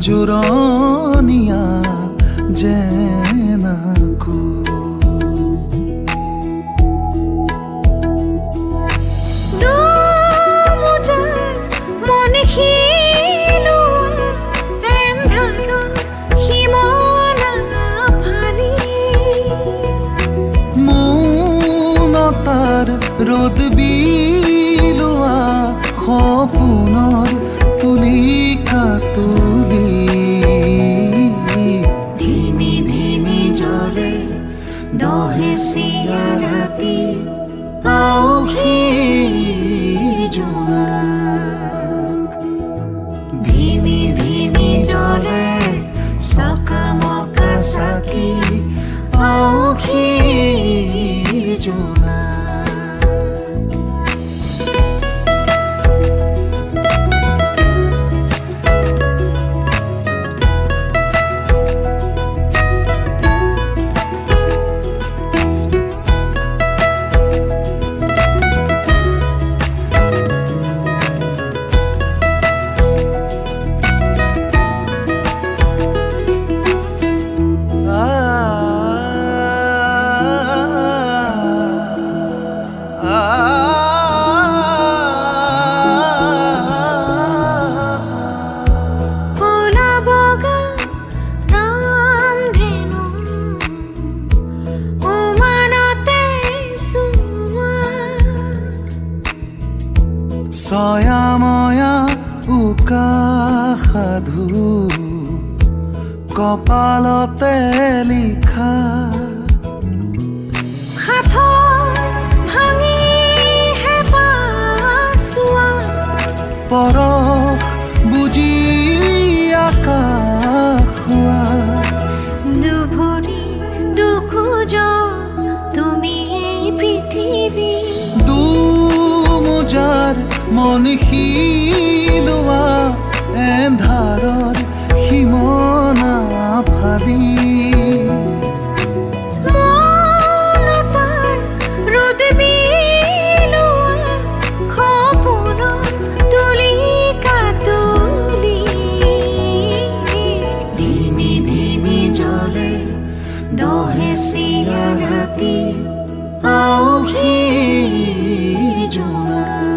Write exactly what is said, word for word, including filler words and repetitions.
জোৰণীয়া যেনাকো রোদ বিলোৱা সপোনৰ তুলিকা তুলি ধিমি ধিমি জ্বলে দহেচিয়া ৰাতি আউসীৰ জোনাক ধিমি ধিমি জ্বলে চকামকা চাকি আউসীৰ জোনাক ছয়াময়া উকা সাধু কপালতে লিখা পৰশ বুজি আকাশ হোৱা দুভৰি দুখোজ তুমি পৃথিৱী দুমোজাৰ মন শিলোৱা এন্ধাৰৰ সীমনা ফালি ৰ'দ বিলোৱা সপোনৰ তুলিকা তুলি ধিমি ধিমি জ্বলে দহেচিয়া ৰাতি আউসীৰ জোনাক